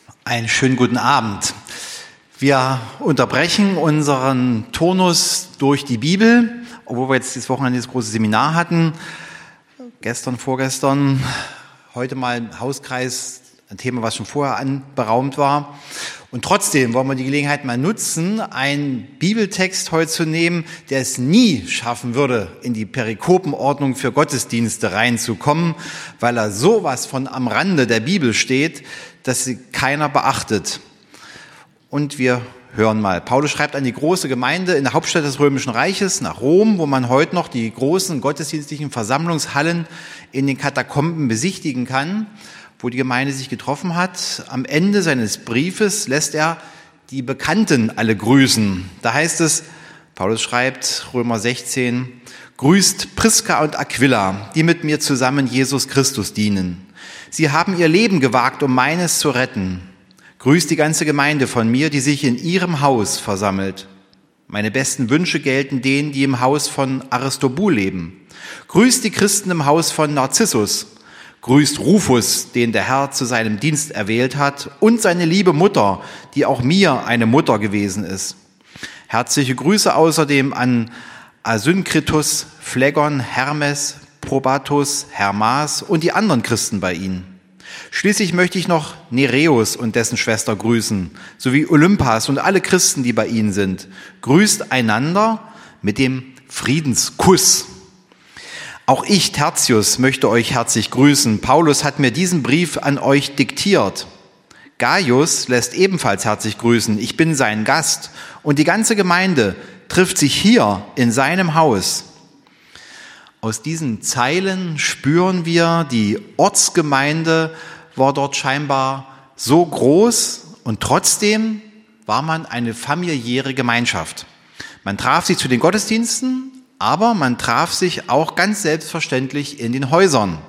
Einen schönen guten Abend. Wir unterbrechen unseren Turnus durch die Bibel, obwohl wir jetzt dieses Wochenende das große Seminar hatten. Gestern, vorgestern, heute mal im Hauskreis, ein Thema, was schon vorher anberaumt war. Und trotzdem wollen wir die Gelegenheit mal nutzen, einen Bibeltext heute zu nehmen, der es nie schaffen würde, in die Perikopenordnung für Gottesdienste reinzukommen, weil er sowas von am Rande der Bibel steht, dass sie keiner beachtet. Und wir hören mal. Paulus schreibt an die große Gemeinde in der Hauptstadt des Römischen Reiches, nach Rom, wo man heute noch die großen gottesdienstlichen Versammlungshallen in den Katakomben besichtigen kann, wo die Gemeinde sich getroffen hat. Am Ende seines Briefes lässt er die Bekannten alle grüßen. Da heißt es, Paulus schreibt, Römer 16, grüßt Priska und Aquila, die mit mir zusammen Jesus Christus dienen. Sie haben ihr Leben gewagt, um meines zu retten. Grüßt die ganze Gemeinde von mir, die sich in ihrem Haus versammelt. Meine besten Wünsche gelten denen, die im Haus von Aristobul leben. Grüßt die Christen im Haus von Narzissus. Grüßt Rufus, den der Herr zu seinem Dienst erwählt hat, und seine liebe Mutter, die auch mir eine Mutter gewesen ist. Herzliche Grüße außerdem an Asynkritus, Phlegon, Hermes, Probatus, Hermas und die anderen Christen bei ihnen. Schließlich möchte ich noch Nereus und dessen Schwester grüßen, sowie Olympas und alle Christen, die bei ihnen sind. Grüßt einander mit dem Friedenskuss. Auch ich, Tertius, möchte euch herzlich grüßen. Paulus hat mir diesen Brief an euch diktiert. Gaius lässt ebenfalls herzlich grüßen. Ich bin sein Gast und die ganze Gemeinde trifft sich hier in seinem Haus. Aus diesen Zeilen spüren wir, die Ortsgemeinde war dort scheinbar so groß und trotzdem war man eine familiäre Gemeinschaft. Man traf sich zu den Gottesdiensten, aber man traf sich auch ganz selbstverständlich in den Häusern.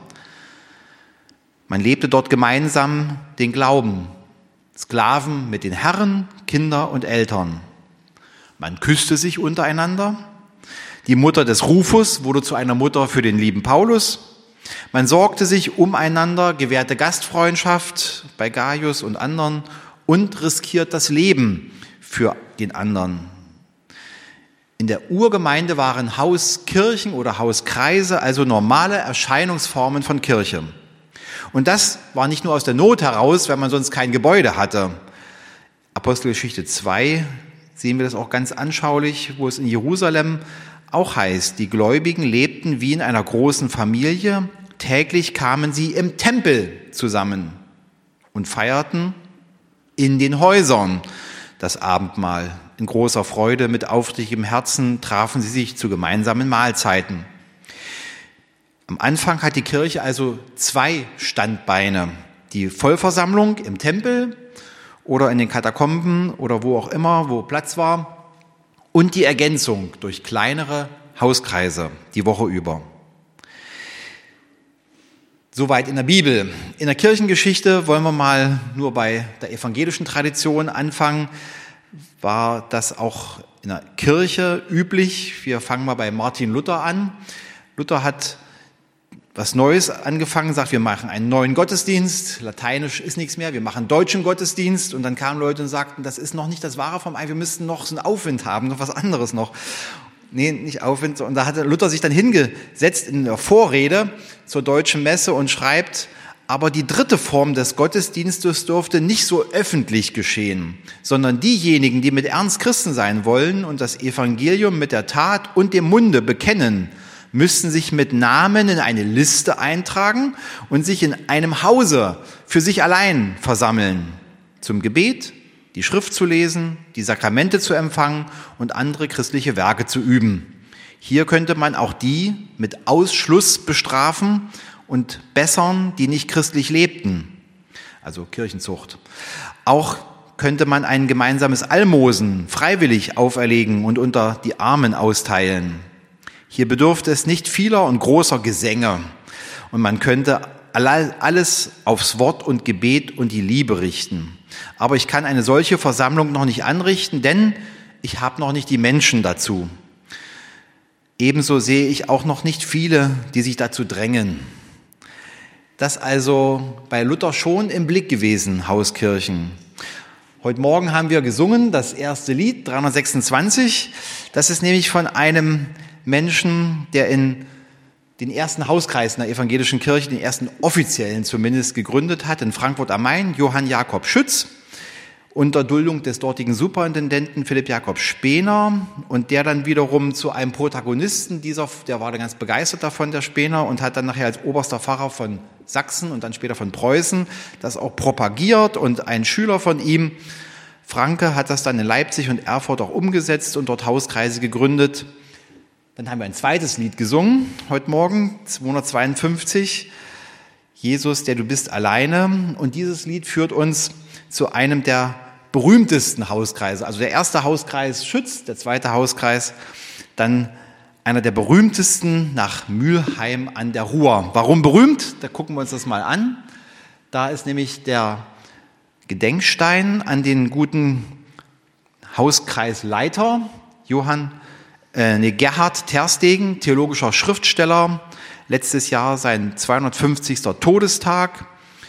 Man lebte dort gemeinsam den Glauben. Sklaven mit den Herren, Kinder und Eltern. Man küsste sich untereinander. Die Mutter des Rufus wurde zu einer Mutter für den lieben Paulus. Man sorgte sich umeinander, gewährte Gastfreundschaft bei Gaius und anderen und riskiert das Leben für den anderen. In der Urgemeinde waren Hauskirchen oder Hauskreise, also normale Erscheinungsformen von Kirche. Und das war nicht nur aus der Not heraus, weil man sonst kein Gebäude hatte. Apostelgeschichte 2 sehen wir das auch ganz anschaulich, wo es in Jerusalem auch heißt, die Gläubigen lebten wie in einer großen Familie, täglich kamen sie im Tempel zusammen und feierten in den Häusern das Abendmahl. In großer Freude, mit aufrichtigem Herzen trafen sie sich zu gemeinsamen Mahlzeiten. Am Anfang hat die Kirche also zwei Standbeine. Die Vollversammlung im Tempel oder in den Katakomben oder wo auch immer, wo Platz war. Und die Ergänzung durch kleinere Hauskreise die Woche über. Soweit in der Bibel. In der Kirchengeschichte wollen wir mal nur bei der evangelischen Tradition anfangen. War das auch in der Kirche üblich? Wir fangen mal bei Martin Luther an. Luther hat was Neues angefangen, sagt, wir machen einen neuen Gottesdienst, Lateinisch ist nichts mehr, wir machen deutschen Gottesdienst und dann kamen Leute und sagten, das ist noch nicht das Wahre vom Ei, wir müssten noch so einen Aufwind haben, noch was anderes noch. Nee, nicht Aufwind. Und da hat Luther sich dann hingesetzt in der Vorrede zur deutschen Messe und schreibt, aber die dritte Form des Gottesdienstes dürfte nicht so öffentlich geschehen, sondern diejenigen, die mit Ernst Christen sein wollen und das Evangelium mit der Tat und dem Munde bekennen, müssten sich mit Namen in eine Liste eintragen und sich in einem Hause für sich allein versammeln, zum Gebet, die Schrift zu lesen, die Sakramente zu empfangen und andere christliche Werke zu üben. Hier könnte man auch die mit Ausschluss bestrafen und bessern, die nicht christlich lebten, also Kirchenzucht. Auch könnte man ein gemeinsames Almosen freiwillig auferlegen und unter die Armen austeilen. Hier bedurfte es nicht vieler und großer Gesänge und man könnte alles aufs Wort und Gebet und die Liebe richten. Aber ich kann eine solche Versammlung noch nicht anrichten, denn ich habe noch nicht die Menschen dazu. Ebenso sehe ich auch noch nicht viele, die sich dazu drängen. Das also bei Luther schon im Blick gewesen, Hauskirchen. Heute Morgen haben wir gesungen, das erste Lied, 326. Das ist nämlich von einem Menschen, der in den ersten Hauskreis in der evangelischen Kirche, den ersten offiziellen zumindest, gegründet hat, in Frankfurt am Main, Johann Jakob Schütz, unter Duldung des dortigen Superintendenten Philipp Jakob Spener, und der dann wiederum zu einem Protagonisten der war dann ganz begeistert davon, der Spener, und hat dann nachher als oberster Pfarrer von Sachsen und dann später von Preußen das auch propagiert, und ein Schüler von ihm, Franke, hat das dann in Leipzig und Erfurt auch umgesetzt und dort Hauskreise gegründet. Dann haben wir ein zweites Lied gesungen, heute Morgen, 252, Jesus, der du bist alleine. Und dieses Lied führt uns zu einem der berühmtesten Hauskreise. Also der erste Hauskreis Schütz, der zweite Hauskreis, dann einer der berühmtesten nach Mülheim an der Ruhr. Warum berühmt? Da gucken wir uns das mal an. Da ist nämlich der Gedenkstein an den guten Hauskreisleiter Gerhard Terstegen, theologischer Schriftsteller, letztes Jahr sein 250. Todestag.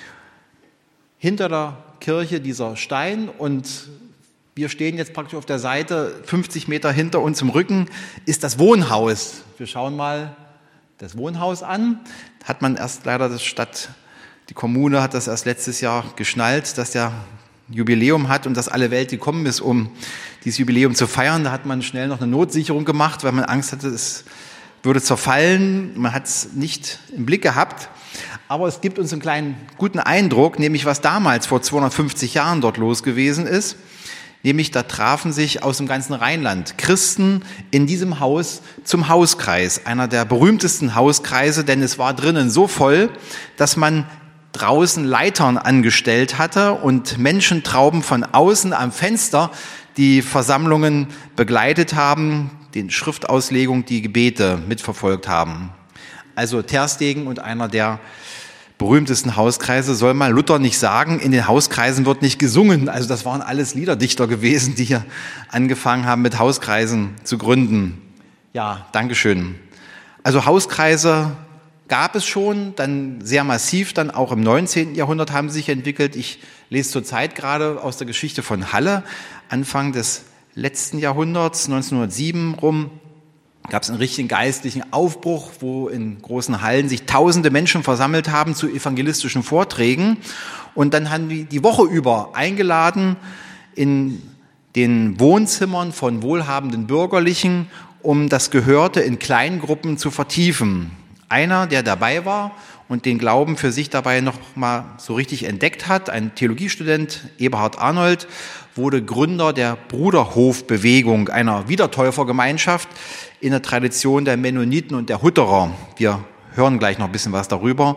Hinter der Kirche dieser Stein, und wir stehen jetzt praktisch auf der Seite, 50 Meter hinter uns im Rücken ist das Wohnhaus. Wir schauen mal das Wohnhaus an. Hat man erst leider die Kommune hat das erst letztes Jahr geschnallt, dass der Jubiläum hat und dass alle Welt gekommen ist, um dieses Jubiläum zu feiern. Da hat man schnell noch eine Notsicherung gemacht, weil man Angst hatte, es würde zerfallen. Man hat es nicht im Blick gehabt. Aber es gibt uns einen kleinen guten Eindruck, nämlich was damals vor 250 Jahren dort los gewesen ist. Nämlich da trafen sich aus dem ganzen Rheinland Christen in diesem Haus zum Hauskreis. Einer der berühmtesten Hauskreise, denn es war drinnen so voll, dass man draußen Leitern angestellt hatte und Menschentrauben von außen am Fenster die Versammlungen begleitet haben, die Schriftauslegung, die Gebete mitverfolgt haben. Also Terstegen und einer der berühmtesten Hauskreise, soll mal Luther nicht sagen, in den Hauskreisen wird nicht gesungen. Also das waren alles Liederdichter gewesen, die hier angefangen haben, mit Hauskreisen zu gründen. Ja, Dankeschön. Also Hauskreise gab es schon, dann sehr massiv, dann auch im 19. Jahrhundert haben sie sich entwickelt. Ich lese zurzeit gerade aus der Geschichte von Halle, Anfang des letzten Jahrhunderts, 1907 rum, gab es einen richtigen geistlichen Aufbruch, wo in großen Hallen sich tausende Menschen versammelt haben zu evangelistischen Vorträgen. Und dann haben die Woche über eingeladen in den Wohnzimmern von wohlhabenden Bürgerlichen, um das Gehörte in Kleingruppen zu vertiefen. Einer, der dabei war und den Glauben für sich dabei noch mal so richtig entdeckt hat, ein Theologiestudent, Eberhard Arnold, wurde Gründer der Bruderhofbewegung, einer Wiedertäufergemeinschaft in der Tradition der Mennoniten und der Hutterer. Wir hören gleich noch ein bisschen was darüber.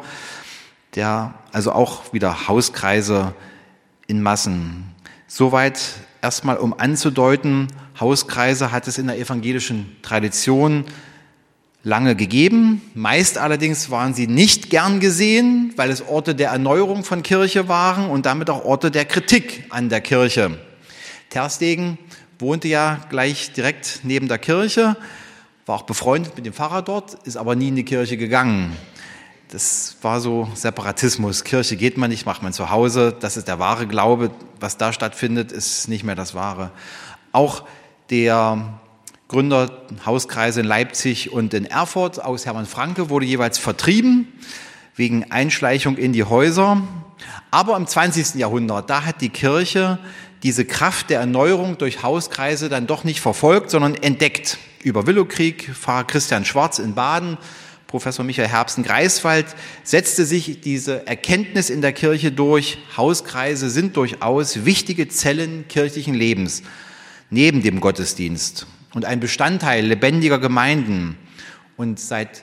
Der also auch wieder Hauskreise in Massen. Soweit erstmal, um anzudeuten, Hauskreise hat es in der evangelischen Tradition lange gegeben. Meist allerdings waren sie nicht gern gesehen, weil es Orte der Erneuerung von Kirche waren und damit auch Orte der Kritik an der Kirche. Terstegen wohnte ja gleich direkt neben der Kirche, war auch befreundet mit dem Pfarrer dort, ist aber nie in die Kirche gegangen. Das war so Separatismus. Kirche geht man nicht, macht man zu Hause. Das ist der wahre Glaube. Was da stattfindet, ist nicht mehr das Wahre. Auch der Gründer Hauskreise in Leipzig und in Erfurt aus Hermann Franke wurde jeweils vertrieben wegen Einschleichung in die Häuser. Aber im 20. Jahrhundert, da hat die Kirche diese Kraft der Erneuerung durch Hauskreise dann doch nicht verfolgt, sondern entdeckt. Über Willowkrieg, Pfarrer Christian Schwarz in Baden, Professor Michael Herbst in Greifswald, setzte sich diese Erkenntnis in der Kirche durch. Hauskreise sind durchaus wichtige Zellen kirchlichen Lebens, neben dem Gottesdienst und ein Bestandteil lebendiger Gemeinden. Und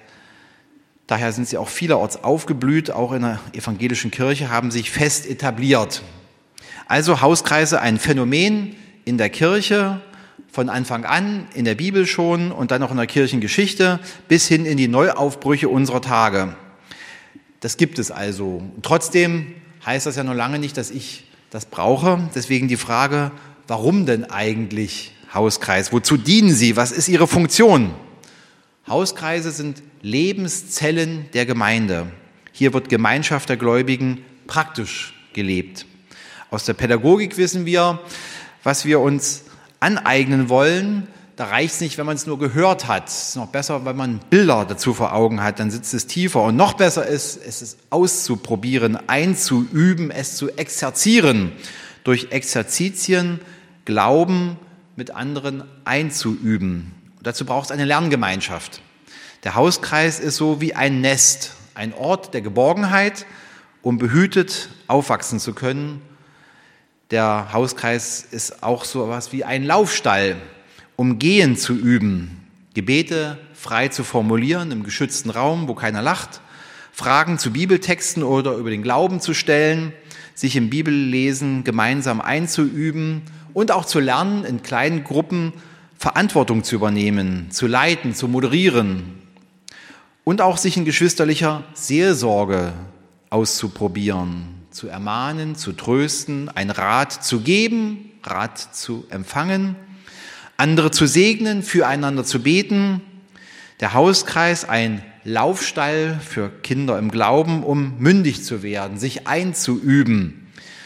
daher sind sie auch vielerorts aufgeblüht, auch in der evangelischen Kirche, haben sich fest etabliert. Also Hauskreise, ein Phänomen in der Kirche, von Anfang an, in der Bibel schon und dann auch in der Kirchengeschichte, bis hin in die Neuaufbrüche unserer Tage. Das gibt es also. Trotzdem heißt das ja noch lange nicht, dass ich das brauche. Deswegen die Frage, warum denn eigentlich Hauskreis? Wozu dienen sie? Was ist ihre Funktion? Hauskreise sind Lebenszellen der Gemeinde. Hier wird Gemeinschaft der Gläubigen praktisch gelebt. Aus der Pädagogik wissen wir, was wir uns aneignen wollen. Da reicht es nicht, wenn man es nur gehört hat. Es ist noch besser, wenn man Bilder dazu vor Augen hat, dann sitzt es tiefer. Und noch besser ist, es auszuprobieren, einzuüben, es zu exerzieren. Durch Exerzitien Glauben mit anderen einzuüben. Und dazu braucht es eine Lerngemeinschaft. Der Hauskreis ist so wie ein Nest, ein Ort der Geborgenheit, um behütet aufwachsen zu können. Der Hauskreis ist auch so etwas wie ein Laufstall, um Gehen zu üben, Gebete frei zu formulieren im geschützten Raum, wo keiner lacht, Fragen zu Bibeltexten oder über den Glauben zu stellen, sich im Bibellesen gemeinsam einzuüben und auch zu lernen, in kleinen Gruppen Verantwortung zu übernehmen, zu leiten, zu moderieren und auch sich in geschwisterlicher Seelsorge auszuprobieren, zu ermahnen, zu trösten, einen Rat zu geben, Rat zu empfangen, andere zu segnen, füreinander zu beten. Der Hauskreis, ein Laufstall für Kinder im Glauben, um mündig zu werden, sich einzuüben.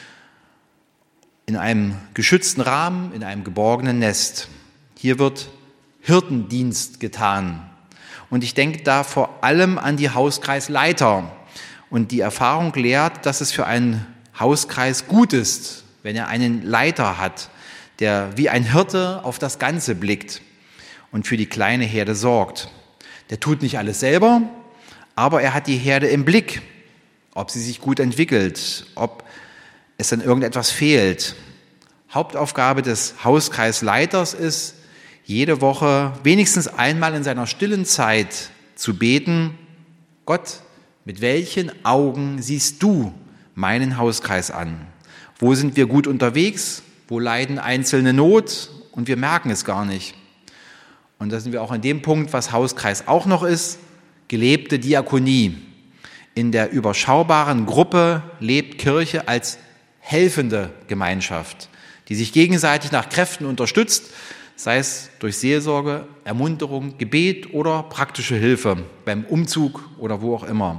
In einem geschützten Rahmen, in einem geborgenen Nest. Hier wird Hirtendienst getan. Und ich denke da vor allem an die Hauskreisleiter. Und die Erfahrung lehrt, dass es für einen Hauskreis gut ist, wenn er einen Leiter hat, der wie ein Hirte auf das Ganze blickt und für die kleine Herde sorgt. Der tut nicht alles selber, aber er hat die Herde im Blick, ob sie sich gut entwickelt, ob es an irgendetwas fehlt. Hauptaufgabe des Hauskreisleiters ist, jede Woche wenigstens einmal in seiner stillen Zeit zu beten: Gott, mit welchen Augen siehst du meinen Hauskreis an? Wo sind wir gut unterwegs? Wo leiden Einzelne Not und wir merken es gar nicht? Und da sind wir auch an dem Punkt, was Hauskreis auch noch ist: gelebte Diakonie. In der überschaubaren Gruppe lebt Kirche als helfende Gemeinschaft, die sich gegenseitig nach Kräften unterstützt, sei es durch Seelsorge, Ermunterung, Gebet oder praktische Hilfe beim Umzug oder wo auch immer.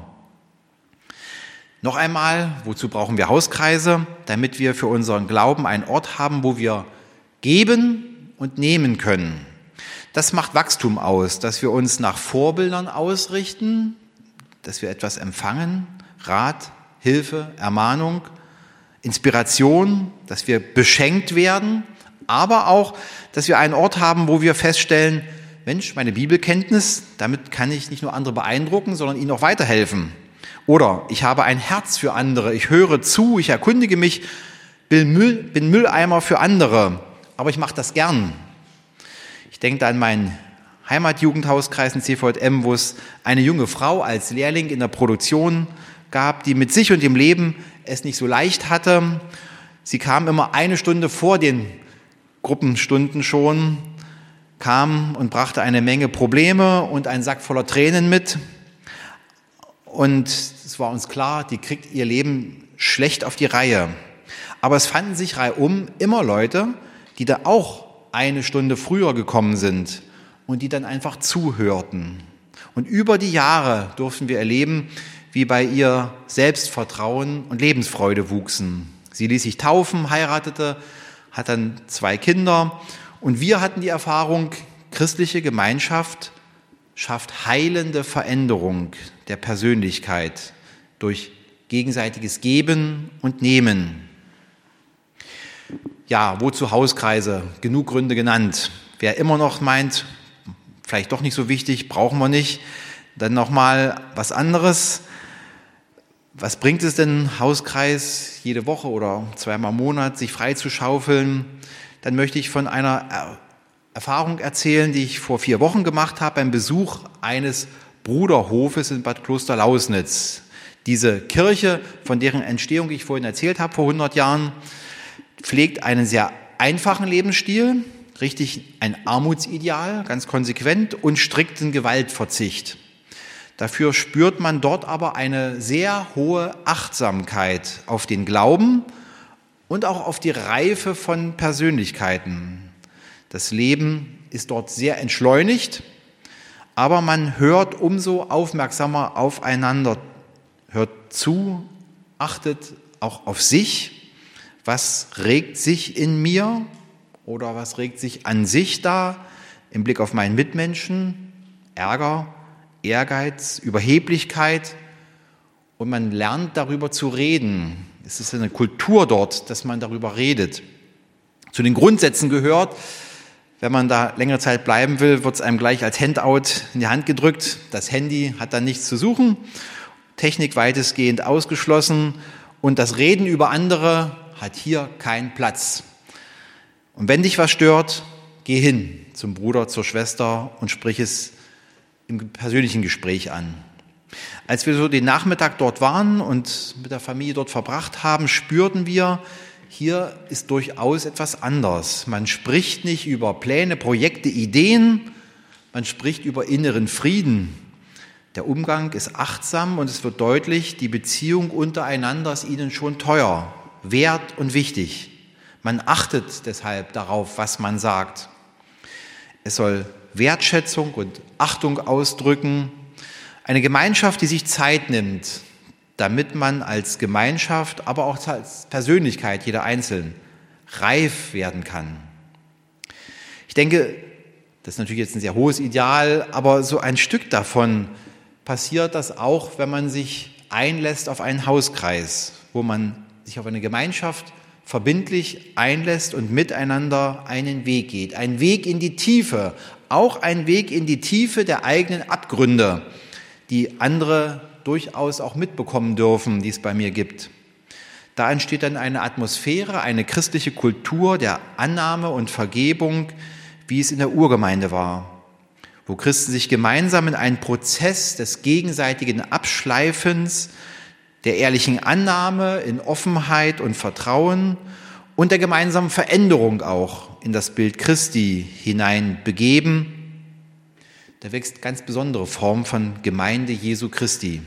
Noch einmal, wozu brauchen wir Hauskreise? Damit wir für unseren Glauben einen Ort haben, wo wir geben und nehmen können. Das macht Wachstum aus, dass wir uns nach Vorbildern ausrichten, dass wir etwas empfangen, Rat, Hilfe, Ermahnung, Inspiration, dass wir beschenkt werden, aber auch, dass wir einen Ort haben, wo wir feststellen: Mensch, meine Bibelkenntnis, damit kann ich nicht nur andere beeindrucken, sondern ihnen auch weiterhelfen. Oder ich habe ein Herz für andere, ich höre zu, ich erkundige mich, bin Mülleimer für andere, aber ich mache das gern. Ich denke da an meinen Heimatjugendhauskreis in CVM, wo es eine junge Frau als Lehrling in der Produktion gab, die mit sich und dem Leben es nicht so leicht hatte. Sie kam immer eine Stunde vor den Gruppenstunden schon, kam und brachte eine Menge Probleme und einen Sack voller Tränen mit. Und es war uns klar, die kriegt ihr Leben schlecht auf die Reihe. Aber es fanden sich reihum immer Leute, die da auch eine Stunde früher gekommen sind und die dann einfach zuhörten. Und über die Jahre durften wir erleben, wie bei ihr Selbstvertrauen und Lebensfreude wuchsen. Sie ließ sich taufen, heiratete, hat dann 2 Kinder. Und wir hatten die Erfahrung, christliche Gemeinschaft schafft heilende Veränderung der Persönlichkeit durch gegenseitiges Geben und Nehmen. Ja, wozu Hauskreise? Genug Gründe genannt. Wer immer noch meint, vielleicht doch nicht so wichtig, brauchen wir nicht, dann nochmal was anderes. Was bringt es denn, Hauskreis jede Woche oder 2-mal im Monat sich frei zu schaufeln? Dann möchte ich von einer Erfahrung erzählen, die ich vor 4 Wochen gemacht habe beim Besuch eines Bruderhofes in Bad Kloster-Lausnitz. Diese Kirche, von deren Entstehung ich vorhin erzählt habe, vor 100 Jahren, pflegt einen sehr einfachen Lebensstil, richtig ein Armutsideal, ganz konsequent, und strikten Gewaltverzicht. Dafür spürt man dort aber eine sehr hohe Achtsamkeit auf den Glauben und auch auf die Reife von Persönlichkeiten. Das Leben ist dort sehr entschleunigt, aber man hört umso aufmerksamer aufeinander, hört zu, achtet auch auf sich. Was regt sich in mir oder was regt sich an sich da im Blick auf meinen Mitmenschen? Ärger, Ehrgeiz, Überheblichkeit. Und man lernt darüber zu reden. Es ist eine Kultur dort, dass man darüber redet. Zu den Grundsätzen gehört, wenn man da längere Zeit bleiben will, wird es einem gleich als Handout in die Hand gedrückt. Das Handy hat da nichts zu suchen. Technik weitestgehend ausgeschlossen. Und das Reden über andere hat hier keinen Platz. Und wenn dich was stört, geh hin zum Bruder, zur Schwester und sprich es im persönlichen Gespräch an. Als wir so den Nachmittag dort waren und mit der Familie dort verbracht haben, spürten wir, hier ist durchaus etwas anders. Man spricht nicht über Pläne, Projekte, Ideen, man spricht über inneren Frieden. Der Umgang ist achtsam und es wird deutlich, die Beziehung untereinander ist ihnen schon teuer, wert und wichtig. Man achtet deshalb darauf, was man sagt. Es soll Wertschätzung und Achtung ausdrücken. Eine Gemeinschaft, die sich Zeit nimmt, damit man als Gemeinschaft, aber auch als Persönlichkeit, jeder Einzelne, reif werden kann. Ich denke, das ist natürlich jetzt ein sehr hohes Ideal, aber so ein Stück davon passiert das auch, wenn man sich einlässt auf einen Hauskreis, wo man sich auf eine Gemeinschaft verbindlich einlässt und miteinander einen Weg geht. Ein Weg in die Tiefe, auch ein Weg in die Tiefe der eigenen Abgründe, die andere durchaus auch mitbekommen dürfen, die es bei mir gibt. Da entsteht dann eine Atmosphäre, eine christliche Kultur der Annahme und Vergebung, wie es in der Urgemeinde war, wo Christen sich gemeinsam in einen Prozess des gegenseitigen Abschleifens, der ehrlichen Annahme in Offenheit und Vertrauen und der gemeinsamen Veränderung auch in das Bild Christi hinein begeben. Da wächst ganz besondere Form von Gemeinde Jesu Christi.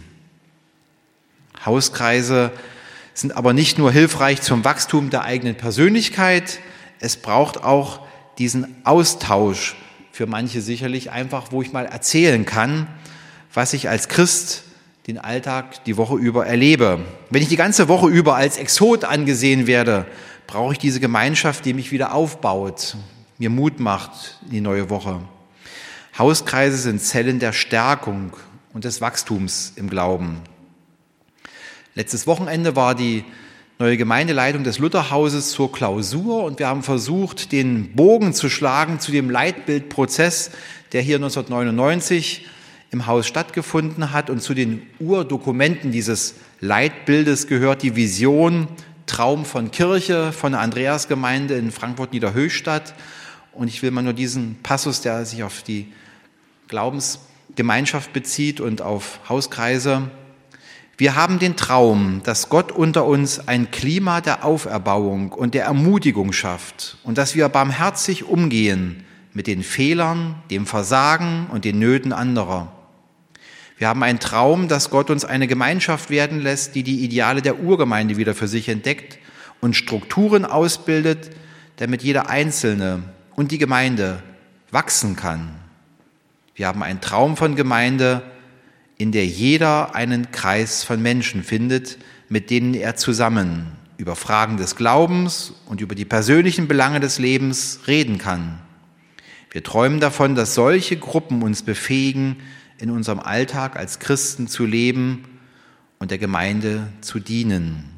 Hauskreise sind aber nicht nur hilfreich zum Wachstum der eigenen Persönlichkeit, es braucht auch diesen Austausch, für manche sicherlich einfach, wo ich mal erzählen kann, was ich als Christ den Alltag die Woche über erlebe. Wenn ich die ganze Woche über als Exot angesehen werde, brauche ich diese Gemeinschaft, die mich wieder aufbaut, mir Mut macht in die neue Woche. Hauskreise sind Zellen der Stärkung und des Wachstums im Glauben. Letztes Wochenende war die neue Gemeindeleitung des Lutherhauses zur Klausur und wir haben versucht, den Bogen zu schlagen zu dem Leitbildprozess, der hier 1999 im Haus stattgefunden hat, und zu den Urdokumenten dieses Leitbildes gehört die Vision Traum von Kirche von der Andreasgemeinde in Frankfurt-Niederhöchstadt. Und ich will mal nur diesen Passus, der sich auf die Glaubensgemeinschaft bezieht und auf Hauskreise. Wir haben den Traum, dass Gott unter uns ein Klima der Auferbauung und der Ermutigung schafft und dass wir barmherzig umgehen mit den Fehlern, dem Versagen und den Nöten anderer. Wir haben einen Traum, dass Gott uns eine Gemeinschaft werden lässt, die die Ideale der Urgemeinde wieder für sich entdeckt und Strukturen ausbildet, damit jeder Einzelne und die Gemeinde wachsen kann. Wir haben einen Traum von Gemeinde, in der jeder einen Kreis von Menschen findet, mit denen er zusammen über Fragen des Glaubens und über die persönlichen Belange des Lebens reden kann. Wir träumen davon, dass solche Gruppen uns befähigen, in unserem Alltag als Christen zu leben und der Gemeinde zu dienen.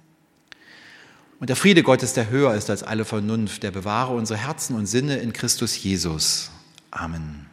Und der Friede Gottes, der höher ist als alle Vernunft, der bewahre unsere Herzen und Sinne in Christus Jesus. Amen.